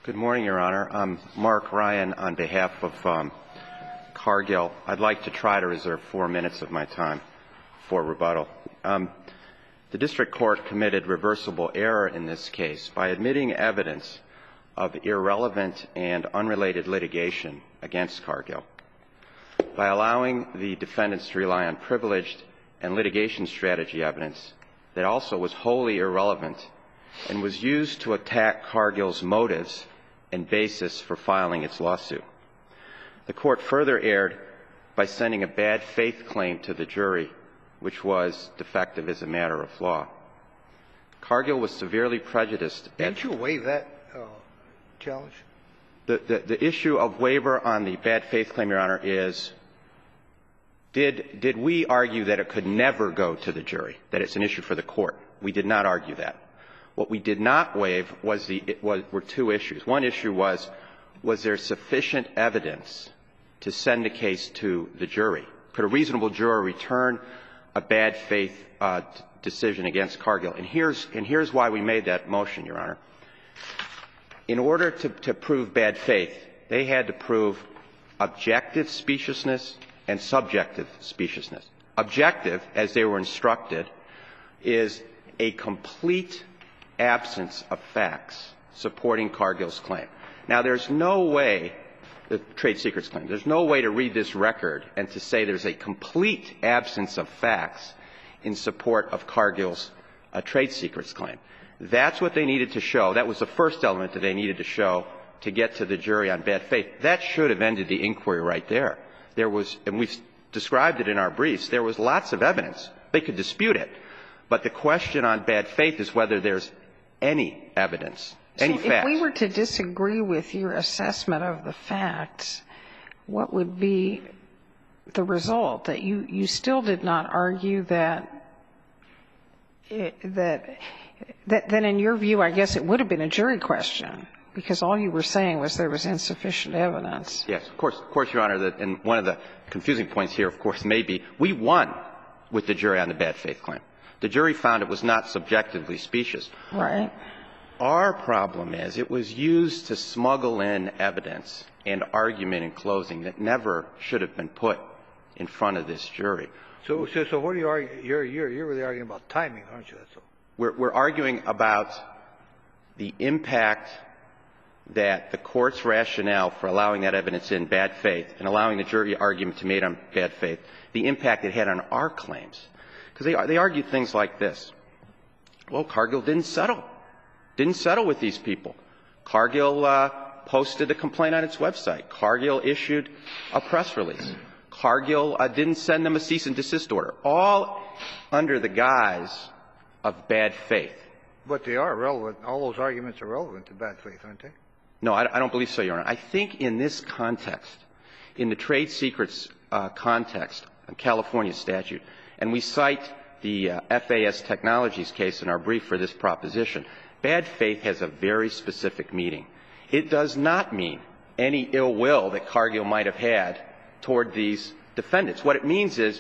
Good morning, Your Honor. I'm Mark Ryan on behalf of Cargill. I'd like to try to reserve 4 minutes of my time for rebuttal. The district court committed reversible error in this case by admitting evidence of irrelevant and unrelated litigation against Cargill, by allowing the defendants to rely on privileged and litigation strategy evidence that also was wholly irrelevant and was used to attack Cargill's motives and basis for filing its lawsuit. The court further erred by sending a bad faith claim to the jury, which was defective as a matter of law. Cargill was severely prejudiced. Didn't you waive that challenge? The issue of waiver on the bad faith claim, Your Honor, is did we argue that it could never go to the jury, that it's an issue for the court? We did not argue that. What we did not waive were two issues. One issue was there sufficient evidence to send a case to the jury? Could a reasonable juror return a bad faith decision against Cargill? And here's why we made that motion, Your Honor. In order to prove bad faith, they had to prove objective speciousness and subjective speciousness. Objective, as they were instructed, is a complete absence of facts supporting Cargill's claim. Now, there's no way, the trade secrets claim, there's no way to read this record and to say there's a complete absence of facts in support of Cargill's trade secrets claim. That's what they needed to show. That was the first element that they needed to show to get to the jury on bad faith. That should have ended the inquiry right there. There was, and we've described it in our briefs, there was lots of evidence. They could dispute it. But the question on bad faith is whether there's any evidence, any facts. If we were to disagree with your assessment of the facts, what would be the result? That you still did not argue that then in your view, I guess it would have been a jury question, because all you were saying was there was insufficient evidence. Yes, of course, Your Honor. And one of the confusing points here, of course, may be we won with the jury on the bad faith claim. The jury found it was not subjectively specious. Right. Our problem is it was used to smuggle in evidence and argument in closing that never should have been put in front of this jury. So what are you arguing? You're really arguing about timing, aren't you? That's all. We're arguing about the impact that the court's rationale for allowing that evidence in bad faith and allowing the jury argument to be made on bad faith, the impact it had on our claims. Because they argued things like this. Well, Cargill didn't settle with these people. Cargill posted a complaint on its website. Cargill issued a press release. Cargill didn't send them a cease and desist order, all under the guise of bad faith. But they are relevant. All those arguments are relevant to bad faith, aren't they? No, I don't believe so, Your Honor. I think in this context, in the trade secrets context, a California statute, and we cite the FAS Technologies case in our brief for this proposition, bad faith has a very specific meaning. It does not mean any ill will that Cargill might have had toward these defendants. What it means is,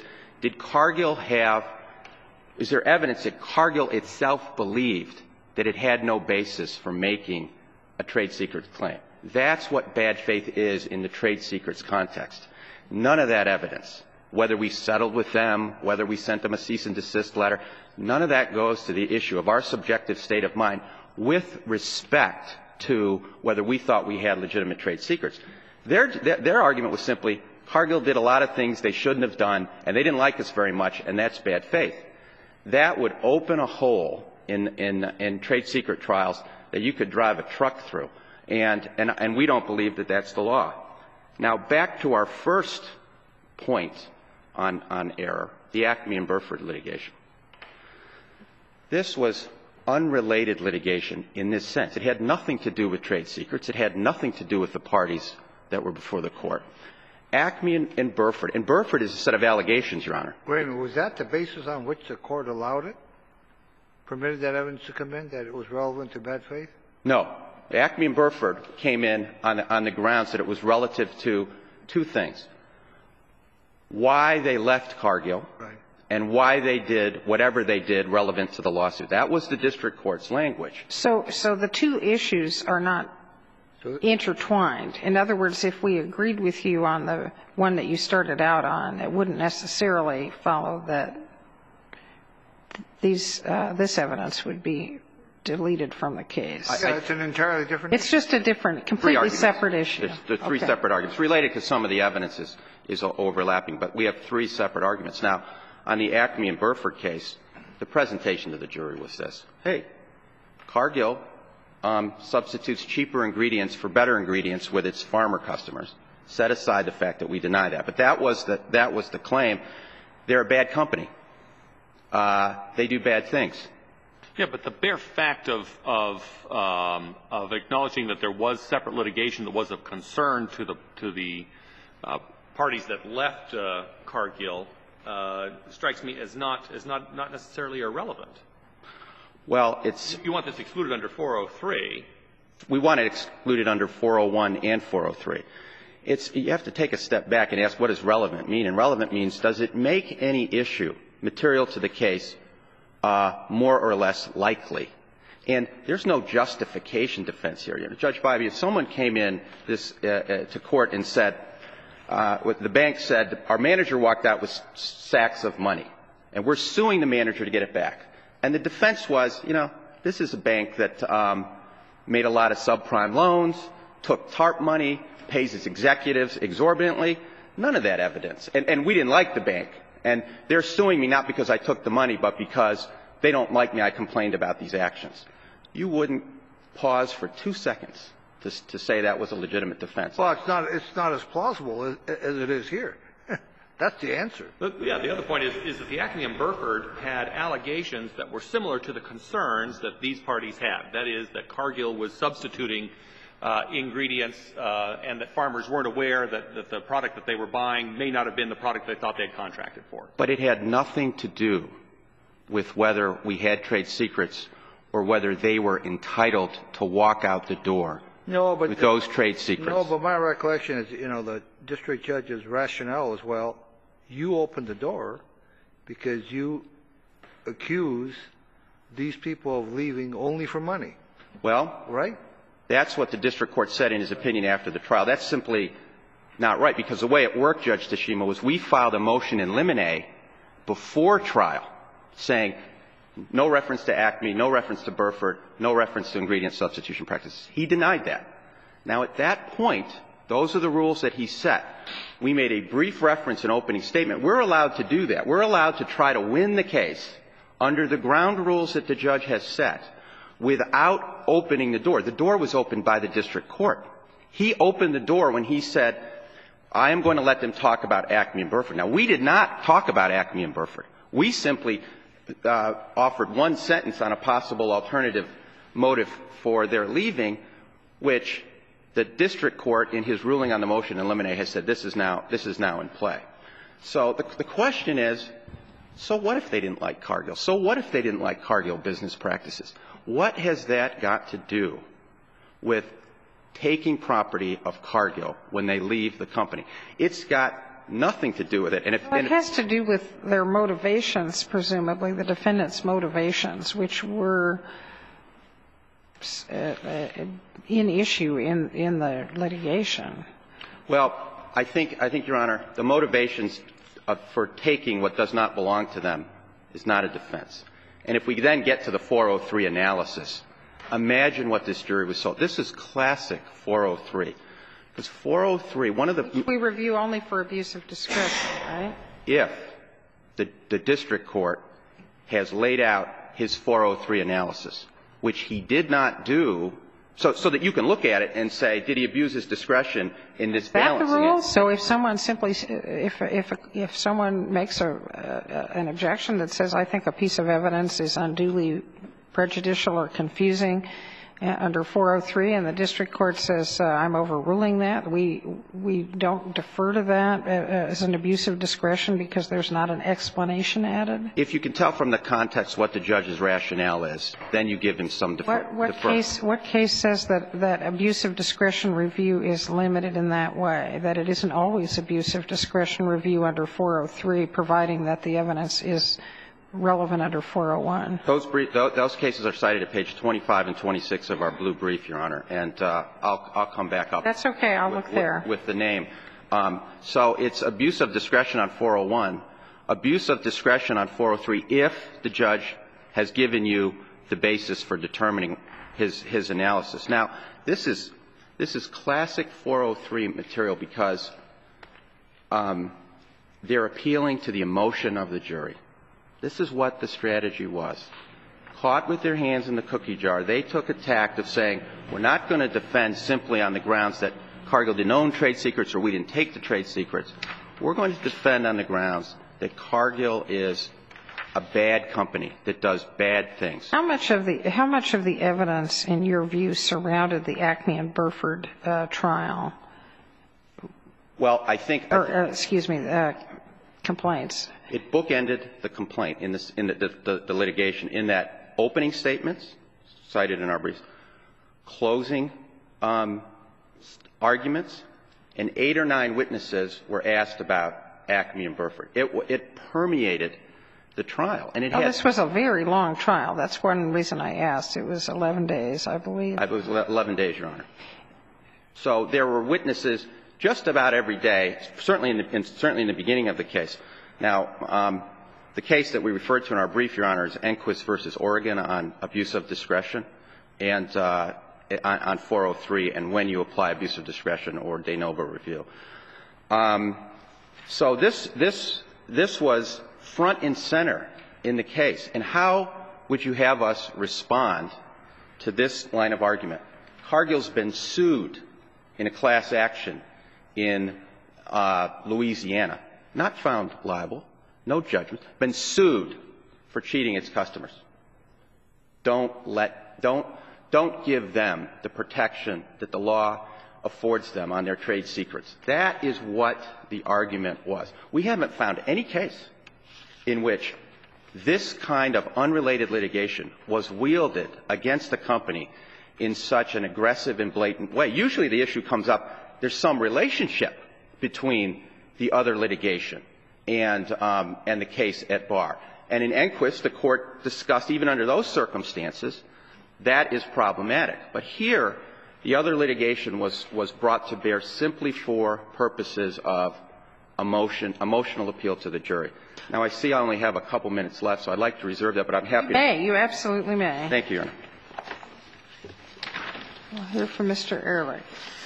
is there evidence that Cargill itself believed that it had no basis for making a trade secrets claim? That's what bad faith is in the trade secrets context. None of that evidence, whether we settled with them, whether we sent them a cease and desist letter, none of that goes to the issue of our subjective state of mind with respect to whether we thought we had legitimate trade secrets. Their argument was simply, Cargill did a lot of things they shouldn't have done, and they didn't like us very much, and that's bad faith. That would open a hole in trade secret trials that you could drive a truck through. And we don't believe that that's the law. Now, back to our first point on error, the Acme and Burford litigation. This was unrelated litigation in this sense. It had nothing to do with trade secrets. It had nothing to do with the parties that were before the court. Acme and Burford is a set of allegations, Your Honor. Wait a minute. Was that the basis on which the court allowed it? Permitted that evidence to come in, that it was relevant to bad faith? No. Acme and Burford came in on the grounds that it was relative to two things. Why they left Cargill. Right. And why they did whatever they did relevant to the lawsuit. That was the district court's language. So the two issues are not intertwined. In other words, if we agreed with you on the one that you started out on, it wouldn't necessarily follow that this evidence would be deleted from from the case. It's an entirely different issue. It's just a different, completely separate issue. There's three separate arguments related because some of the evidence is overlapping, but we have three separate arguments. Now, on the Acme and Burford case, the presentation to the jury was this. Hey, Cargill substitutes cheaper ingredients for better ingredients with its farmer customers. Set aside the fact that we deny that. But that was the claim. They're a bad company. They do bad things. Yeah, but the bare fact of acknowledging that there was separate litigation that was of concern to the parties that left Cargill strikes me as not necessarily irrelevant. Well, you want this excluded under 403. We want it excluded under 401 and 403. You have to take a step back and ask what does relevant mean. And relevant means, does it make any issue material to the case more or less likely? And there's no justification defense here. You know, Judge Bybee, if someone came in to court and said, the bank said, our manager walked out with sacks of money, and we're suing the manager to get it back. And the defense was, you know, this is a bank that made a lot of subprime loans, took TARP money, pays its executives exorbitantly. None of that evidence. And we didn't like the bank. And they're suing me not because I took the money, but because they don't like me. I complained about these actions. You wouldn't pause for 2 seconds to say that was a legitimate defense. Well, it's not as plausible as it is here. That's the answer. Yeah, the other point is that the Acme and Burford had allegations that were similar to the concerns that these parties had. That is, that Cargill was substituting ingredients and that farmers weren't aware that the product that they were buying may not have been the product they thought they had contracted for. But it had nothing to do with whether we had trade secrets or whether they were entitled to walk out the door with those trade secrets. No, but my recollection is, you know, the district judge's rationale is, well, you opened the door because you accuse these people of leaving only for money. Well, right? That's what the district court said in his opinion after the trial. That's simply not right, because the way it worked, Judge Tashima, was we filed a motion in limine before trial saying no reference to Acme, no reference to Burford, no reference to ingredient substitution practices. He denied that. Now, at that point, those are the rules that he set. We made a brief reference in opening statement. We're allowed to do that. We're allowed to try to win the case under the ground rules that the judge has set without opening the door. The door was opened by the district court. He opened the door when he said, I am going to let them talk about Acme and Burford. Now, we did not talk about Acme and Burford. We simply offered one sentence on a possible alternative motive for their leaving, which the district court, in his ruling on the motion in limine, has said this is now in play. So the question is, so what if they didn't like Cargill? So what if they didn't like Cargill business practices? What has that got to do with taking property of Cargill when they leave the company? It's got nothing to do with it. And it has to do with their motivations, presumably, the defendant's motivations, which were in issue in the litigation. Well, I think, Your Honor, the motivations for taking what does not belong to them is not a defense. And if we then get to the 403 analysis, imagine what this jury was told. This is classic 403. Because 403, one of the — We review only for abuse of discretion, right? If the district court has laid out his 403 analysis, which he did not do, so that you can look at it and say, did he abuse his discretion in this balancing? Is that the rule? So if someone simply — if someone makes an objection that says, I think a piece of evidence is unduly prejudicial or confusing under 403, and the district court says, I'm overruling that, we don't defer to that as an abuse of discretion because there's not an explanation added? If you can tell from the context what the judge's rationale is, then you give him some deference. What case says that abuse of discretion review is limited in that way, that it isn't always abuse of discretion review under 403, providing that the evidence is relevant under 401? Those cases are cited at page 25 and 26 of our blue brief, Your Honor, and I'll come back up. That's okay. I'll look there. With the name. So it's abuse of discretion on 401, abuse of discretion on 403 if the judge has given you the basis for determining his analysis. Now, this is classic 403 material because they're appealing to the emotion of the jury. This is what the strategy was. Caught with their hands in the cookie jar, they took a tact of saying, we're not going to defend simply on the grounds that Cargill didn't own trade secrets or we didn't take the trade secrets. We're going to defend on the grounds that Cargill is a bad company that does bad things. How much of the evidence, in your view, surrounded the Acme and Burford trial? Well, I think complaints. It bookended the complaint in the litigation in that opening statements cited in our briefs, closing arguments, and 8 or 9 witnesses were asked about Acme and Burford. It permeated the trial. And this was a very long trial. That's one reason I asked. It was 11 days, I believe. It was 11 days, Your Honor. So there were witnesses just about every day, certainly in the beginning of the case. Now, the case that we referred to in our brief, Your Honor, is Enquist v. Oregon on abuse of discretion and on 403 and when you apply abuse of discretion or de novo review. So this was front and center in the case. And how would you have us respond to this line of argument? Cargill's been sued in a class action in Louisiana, not found liable, no judgment, been sued for cheating its customers. Don't give them the protection that the law affords them on their trade secrets. That is what the argument was. We haven't found any case in which this kind of unrelated litigation was wielded against the company in such an aggressive and blatant way. Usually the issue comes up, there's some relationship between the other litigation and the case at bar. And in Enquist, the Court discussed, even under those circumstances, that is problematic. But here, the other litigation was brought to bear simply for purposes of emotional appeal to the jury. Now, I see I only have a couple minutes left, so I'd like to reserve that, but I'm happy to. You absolutely may. Thank you, Your Honor. We'll hear from Mr. Ehrlich.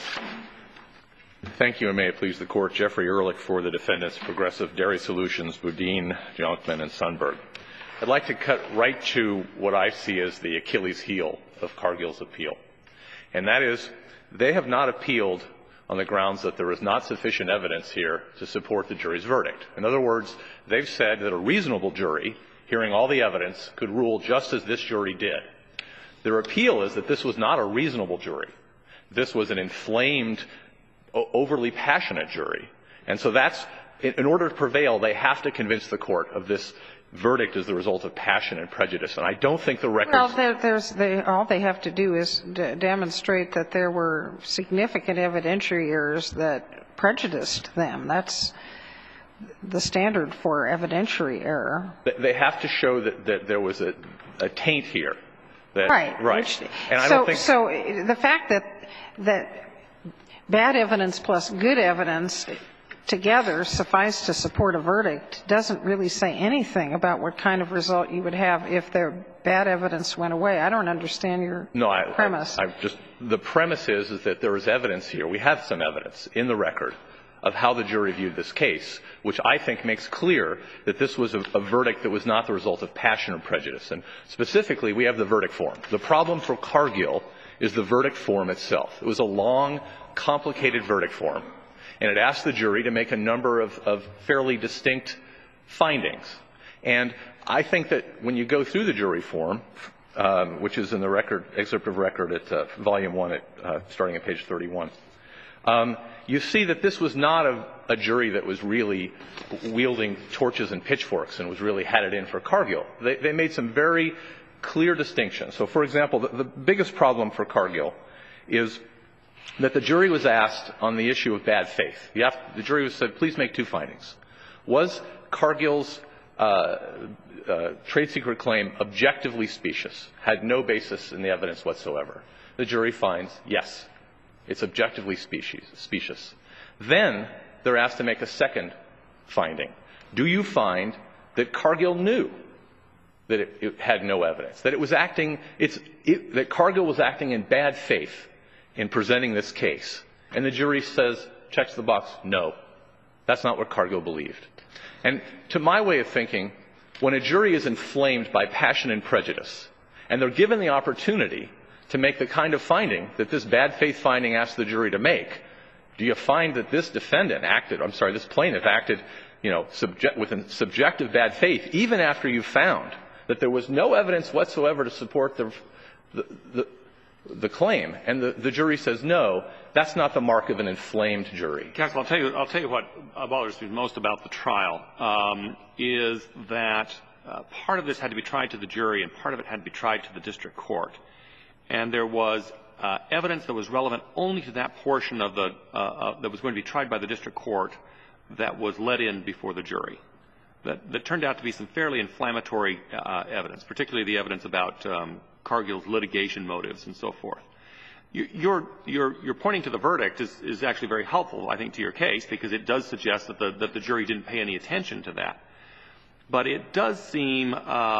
Thank you, and may it please the Court. Jeffrey Ehrlich for the defendants, Progressive Dairy Solutions, Boudin, Jonkman, and Sundberg. I'd like to cut right to what I see as the Achilles heel of Cargill's appeal. And that is, they have not appealed on the grounds that there is not sufficient evidence here to support the jury's verdict. In other words, they've said that a reasonable jury, hearing all the evidence, could rule just as this jury did. Their appeal is that this was not a reasonable jury. This was an inflamed, overly passionate jury. And so that's, in order to prevail, they have to convince the Court of this verdict as the result of passion and prejudice. And I don't think the records... Well, all they have to do is demonstrate that there were significant evidentiary errors that prejudiced them. That's the standard for evidentiary error. They have to show that there was a taint here. Right. And I don't think... So the fact that bad evidence plus good evidence together suffice to support a verdict doesn't really say anything about what kind of result you would have if the bad evidence went away. I don't understand your premise. The premise is that there is evidence here. We have some evidence in the record of how the jury viewed this case, which I think makes clear that this was a verdict that was not the result of passion or prejudice. And specifically, we have the verdict form. The problem for Cargill is the verdict form itself. It was a long, complicated verdict form, and it asked the jury to make a number of fairly distinct findings. And I think that when you go through the jury form, which is in the record, excerpt of record at volume 1, starting at page 31, you see that this was not a jury that was really wielding torches and pitchforks and was really had it in for Cargill. They made some very clear distinctions. So, for example, the biggest problem for Cargill is that the jury was asked on the issue of bad faith. The jury was said, please make 2 findings. Was Cargill's trade secret claim objectively specious, had no basis in the evidence whatsoever. The jury finds, yes, it's objectively specious. Then they're asked to make a second finding. Do you find that Cargill knew that it had no evidence, that it was acting, that Cargill was acting in bad faith in presenting this case? And the jury says, checks the box, no. That's not what Cargill believed. And to my way of thinking, when a jury is inflamed by passion and prejudice, and they're given the opportunity to make the kind of finding that this bad faith finding asks the jury to make, do you find that this this plaintiff acted, with subjective bad faith, even after you found that there was no evidence whatsoever to support the claim, and the jury says no, that's not the mark of an inflamed jury. Counsel, I'll tell you what bothers me most about the trial, is that part of this had to be tried to the jury and part of it had to be tried to the district court. And there was evidence that was relevant only to that portion of that was going to be tried by the district court that was let in before the jury. That turned out to be some fairly inflammatory evidence, particularly the evidence about Cargill's litigation motives and so forth. Your pointing to the verdict is actually very helpful, I think, to your case, because it does suggest that the jury didn't pay any attention to that. But it does seem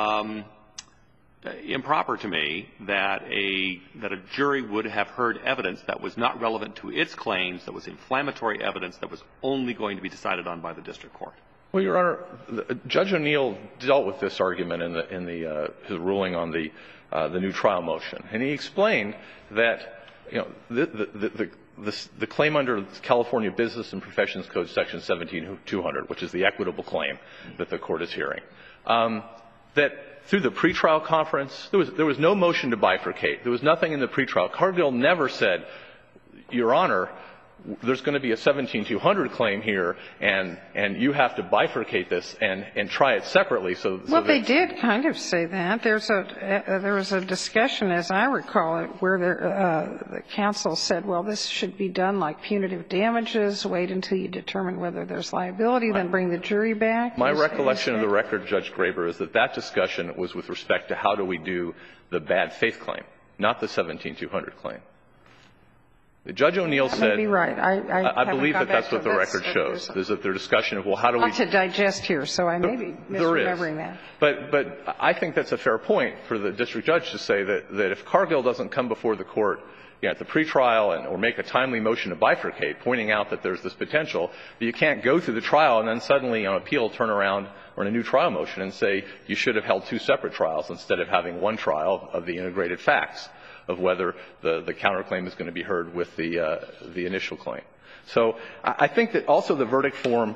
improper to me that a jury would have heard evidence that was not relevant to its claims, that was inflammatory evidence that was only going to be decided on by the district court. Well, Your Honor, Judge O'Neill dealt with this argument in his ruling on the new trial motion, and he explained that the claim under California Business and Professions Code Section 17200, which is the equitable claim that the court is hearing, that through the pretrial conference there was no motion to bifurcate. There was nothing in the pretrial. Cargill never said, Your Honor, there's going to be a 17200 claim here, and you have to bifurcate this and try it separately. Well, they did kind of say that. There was a discussion, as I recall it, where the counsel said, well, this should be done like punitive damages, wait until you determine whether there's liability, then bring the jury back. My recollection of the record, Judge Graber, is that discussion was with respect to how do we do the bad faith claim, not the 17200 claim. Judge O'Neill said, may be right. I believe that's what the record shows. There's a discussion of, well, how do we... Not to digest here, so I may be misremembering that. But I think that's a fair point for the district judge to say that if Cargill doesn't come before the court at the pretrial or make a timely motion to bifurcate, pointing out that there's this potential, that you can't go through the trial and then suddenly on appeal turn around or in a new trial motion and say you should have held two separate trials instead of having one trial of the integrated facts of whether the counterclaim is going to be heard with the initial claim. So I think that also the verdict form,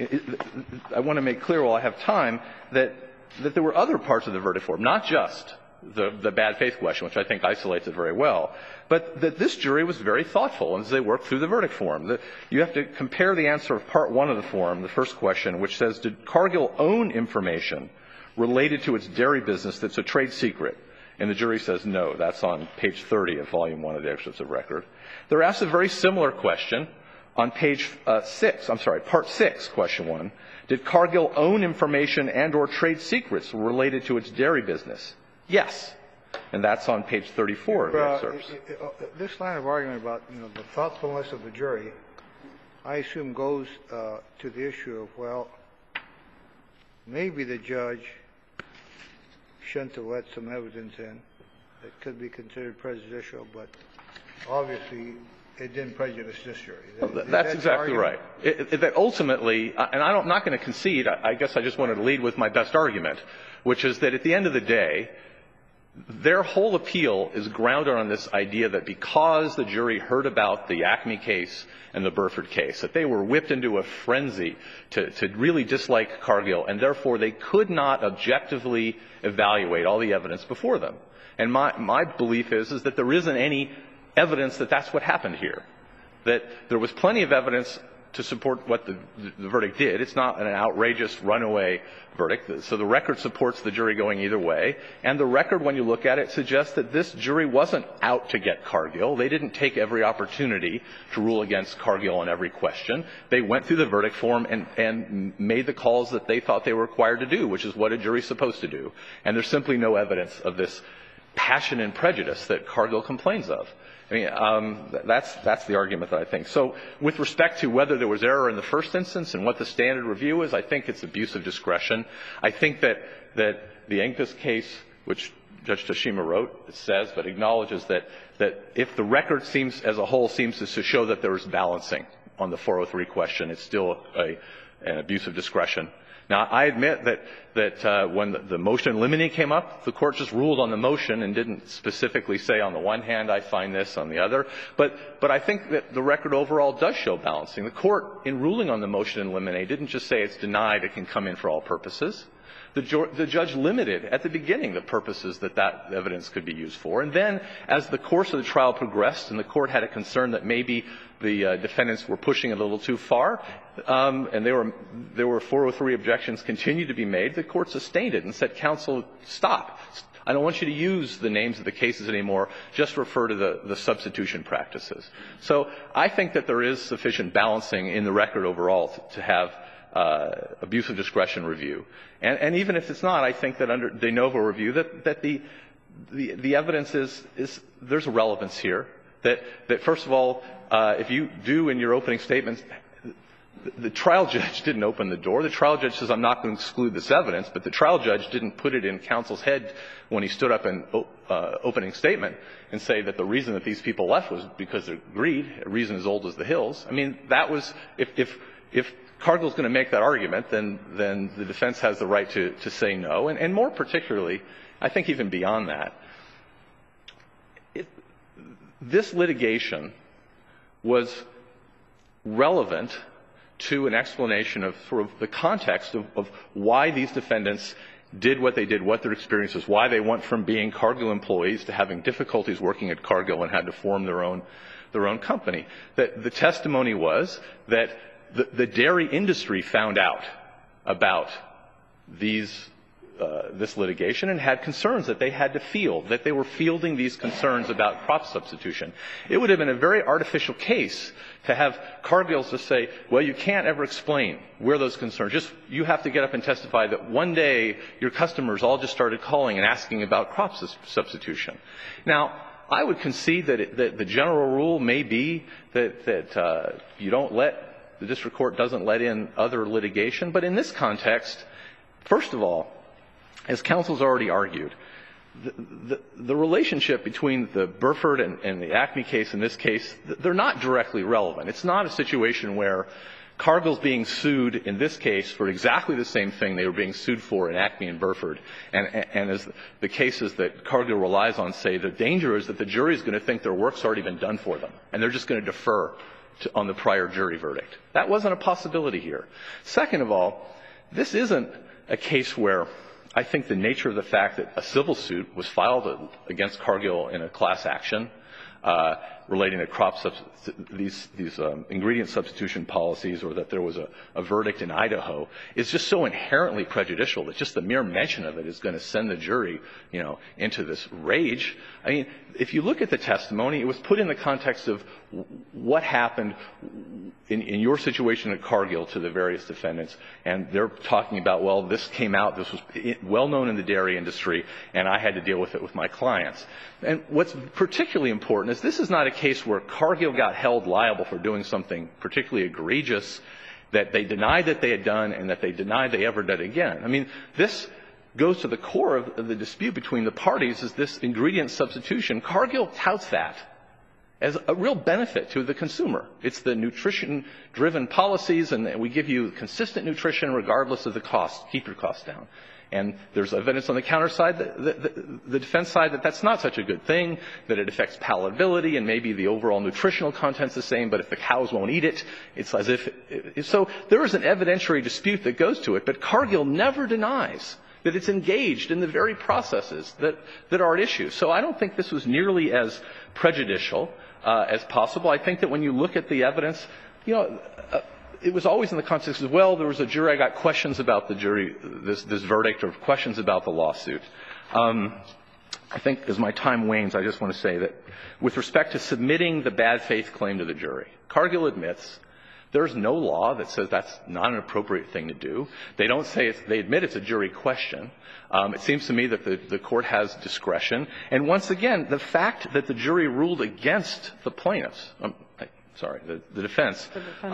I want to make clear while I have time that there were other parts of the verdict form, not just the bad faith question, which I think isolates it very well, but that this jury was very thoughtful as they worked through the verdict form. You have to compare the answer of part one of the form, the first question, which says, did Cargill own information related to its dairy business that's a trade secret? And the jury says no. That's on page 30 of volume 1 of the excerpts of record. They're asked a very similar question on page 6. I'm sorry, part 6, question 1. Did Cargill own information and or trade secrets related to its dairy business? Yes. And that's on page 34 of the excerpts. This line of argument about, the thoughtfulness of the jury, I assume goes to the issue of, well, maybe the judge shouldn't have let some evidence in that could be considered prejudicial, but obviously it didn't prejudice this jury. That's exactly right. That ultimately, and I'm not going to concede, I guess I just wanted to lead with my best argument, which is that at the end of the day, their whole appeal is grounded on this idea that because the jury heard about the Acme case and the Burford case, that they were whipped into a frenzy to really dislike Cargill, and therefore they could not objectively evaluate all the evidence before them. And my belief is that there isn't any evidence that that's what happened here, that there was plenty of evidence to support what the verdict did. It's not an outrageous runaway verdict. So the record supports the jury going either way. And the record, when you look at it, suggests that this jury wasn't out to get Cargill. They didn't take every opportunity to rule against Cargill on every question. They went through the verdict form and made the calls that they thought they were required to do, which is what a jury's supposed to do. And there's simply no evidence of this passion and prejudice that Cargill complains of. I mean, that's the argument that I think. So with respect to whether there was error in the first instance and what the standard review is, I think it's abuse of discretion. I think that the Engquist case, which Judge Tashima wrote, it says, but acknowledges that if the record seems, as a whole, seems to show that there was balancing on the 403 question, it's still an abuse of discretion. Now, I admit that when the motion in limine came up, the Court just ruled on the motion and didn't specifically say on the one hand I find this, on the other. But I think that the record overall does show balancing. The Court, in ruling on the motion in limine, didn't just say it's denied, it can come in for all purposes. The judge limited at the beginning the purposes that evidence could be used for. And then, as the course of the trial progressed and the Court had a concern that maybe the defendants were pushing it a little too far, and there were 403 objections continued to be made, the Court sustained it and said, counsel, stop. I don't want you to use the names of the cases anymore. Just refer to the substitution practices. So I think that there is sufficient balancing in the record overall to have abuse of discretion review. And even if it's not, I think that under de novo review that the evidence is there's a relevance here. That first of all, if you do in your opening statements, the trial judge didn't open the door. The trial judge says, I'm not going to exclude this evidence, but the trial judge didn't put it in counsel's head when he stood up in opening statement and say that the reason that these people left was because of greed, a reason as old as the hills. I mean, that was, if Cargill's going to make that argument, then the defense has the right to say no. And more particularly, I think even beyond that, this litigation was relevant to an explanation of sort of the context of why these defendants did what they did, what their experience was, why they went from being Cargill employees to having difficulties working at Cargill and had to form their own company. That the testimony was that the dairy industry found out about this litigation and had concerns that they had to field, that they were fielding these concerns about crop substitution. It would have been a very artificial case to have Cargill to say, well, you can't ever explain where those concerns, just you have to get up and testify that one day your customers all just started calling and asking about crop substitution. Now, I would concede that the general rule may be that you don't the district court doesn't let in other litigation, but in this context, first of all, as counsel's already argued, the relationship between the Burford and the Acme case in this case, they're not directly relevant. It's not a situation where Cargill's being sued in this case for exactly the same thing they were being sued for in Acme and Burford. And as the cases that Cargill relies on say, the danger is that the jury is going to think their work's already been done for them, and they're just going to defer on the prior jury verdict. That wasn't a possibility here. Second of all, this isn't a case where I think the nature of the fact that a civil suit was filed against Cargill in a class action relating to these ingredient substitution policies, or that there was a verdict in Idaho, is just so inherently prejudicial that just the mere mention of it is going to send the jury, into this rage. I mean, if you look at the testimony, it was put in the context of what happened in your situation at Cargill to the various defendants, and they're talking about, well, this came out, this was well known in the dairy industry, and I had to deal with it with my clients. And what's particularly important is this is not a case where Cargill got held liable for doing something particularly egregious that they denied that they had done and that they denied they ever did again. I mean, this goes to the core of the dispute between the parties, is this ingredient substitution. Cargill touts that as a real benefit to the consumer. It's the nutrition-driven policies, and we give you consistent nutrition regardless of the cost. Keep your costs down. And there's evidence on the counter side, the defense side, that that's not such a good thing, that it affects palatability, and maybe the overall nutritional content's the same, but if the cows won't eat it, it's as if so there is an evidentiary dispute that goes to it, but Cargill never denies that it's engaged in the very processes that are at issue. So I don't think this was nearly as prejudicial as possible. I think that when you look at the evidence, it was always in the context of, well, there was a jury, I got questions about the jury, this verdict, or questions about the lawsuit. I think as my time wanes, I just want to say that with respect to submitting the bad faith claim to the jury, Cargill admits there's no law that says that's not an appropriate thing to do. They don't say they admit it's a jury question. It seems to me that the court has discretion. And once again, the fact that the jury ruled against the plaintiffs, the defense,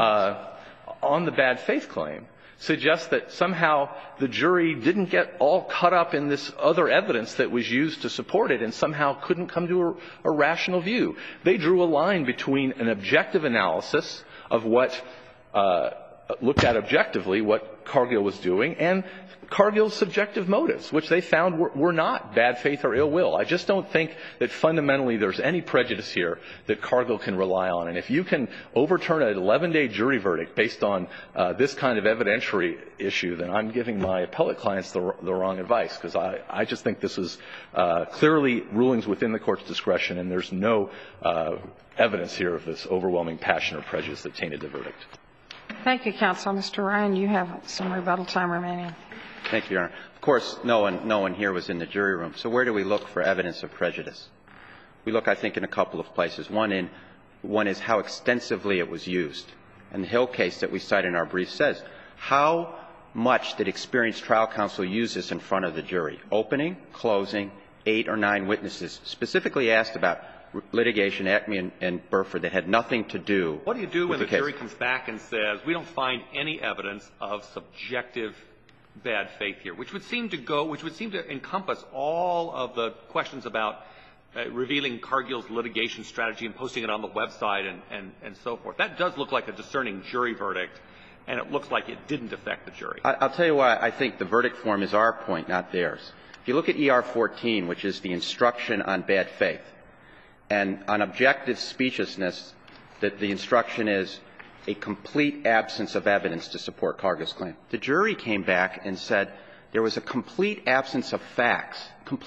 on the bad faith claim suggests that somehow the jury didn't get all caught up in this other evidence that was used to support it and somehow couldn't come to a rational view. They drew a line between an objective analysis of what looked at objectively what Cargill was doing and Cargill's subjective motives, which they found were not bad faith or ill will. I just don't think that fundamentally there's any prejudice here that Cargill can rely on. And if you can overturn an 11-day jury verdict based on this kind of evidentiary issue, then I'm giving my appellate clients the wrong advice, because I just think this is clearly rulings within the court's discretion, and there's no evidence here of this overwhelming passion or prejudice that tainted the verdict. Thank you, counsel. Mr. Ryan, you have some rebuttal time remaining. Thank you, Your Honor. Of course, no one here was in the jury room. So where do we look for evidence of prejudice? We look, I think, in a couple of places. One is how extensively it was used. And the Hill case that we cite in our brief says, how much did experienced trial counsel use this in front of the jury? Opening, closing, 8 or 9 witnesses, specifically asked about litigation, Acme and Burford, that had nothing to do with the case. What do you do when the jury comes back and says, we don't find any evidence of subjective bad faith here, which would seem to encompass all of the questions about revealing Cargill's litigation strategy and posting it on the website and so forth. That does look like a discerning jury verdict, and it looks like it didn't affect the jury. I'll tell you why I think the verdict form is our point, not theirs. If you look at ER 14, which is the instruction on bad faith, and on objective speciousness, that the instruction is a complete absence of evidence to support Cargill's claim. The jury came back and said there was a complete absence of facts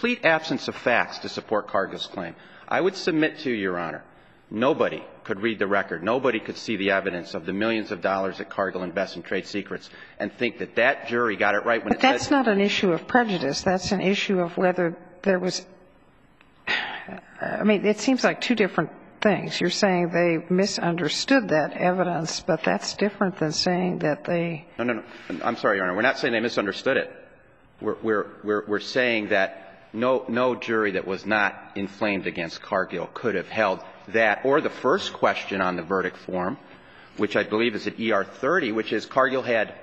to support Cargill's claim. I would submit to you, Your Honor, nobody could read the record. Nobody could see the evidence of the millions of dollars that Cargill invests in trade secrets and think that that jury got it right when it said. But that's not an issue of prejudice. That's an issue of whether there was – I mean, it seems like two different things. You're saying they misunderstood that evidence, but that's different than saying that they – No. I'm sorry, Your Honor. We're not saying they misunderstood it. We're saying that no jury that was not inflamed against Cargill could have held that, or the first question on the verdict form, which I believe is at ER 30, which is Cargill had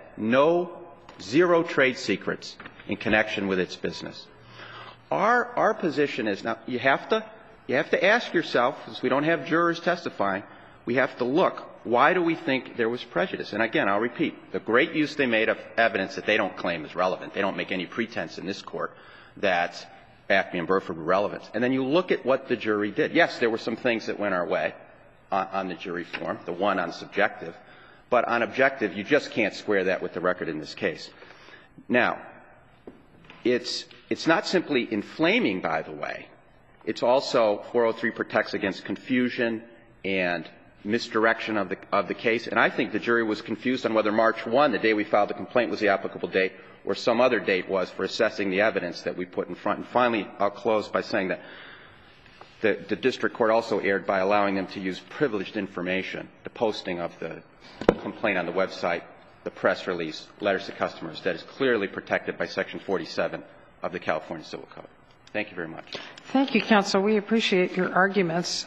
zero trade secrets in connection with its business. Our position is, now, you have to ask yourself, because we don't have jurors testifying, we have to look, why do we think there was prejudice? And again, I'll repeat, the great use they made of evidence that they don't claim is relevant. They don't make any pretense in this Court that Acme and Burford were relevant. And then you look at what the jury did. Yes, there were some things that went our way on the jury form, the one on subjective. But on objective, you just can't square that with the record in this case. Now, it's not simply inflaming, by the way. It's also 403 protects against confusion and misdirection of the case. And I think the jury was confused on whether March 1, the day we filed the complaint, was the applicable date, or some other date was for assessing the evidence that we put in front. And finally, I'll close by saying that the district court also erred by allowing them to use privileged information, the posting of the complaint on the website, the press release, letters to customers, that is clearly protected by Section 47 of the California Civil Code. Thank you very much. Thank you, counsel. We appreciate your arguments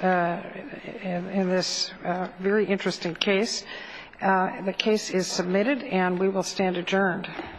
in this very interesting case. The case is submitted, and we will stand adjourned.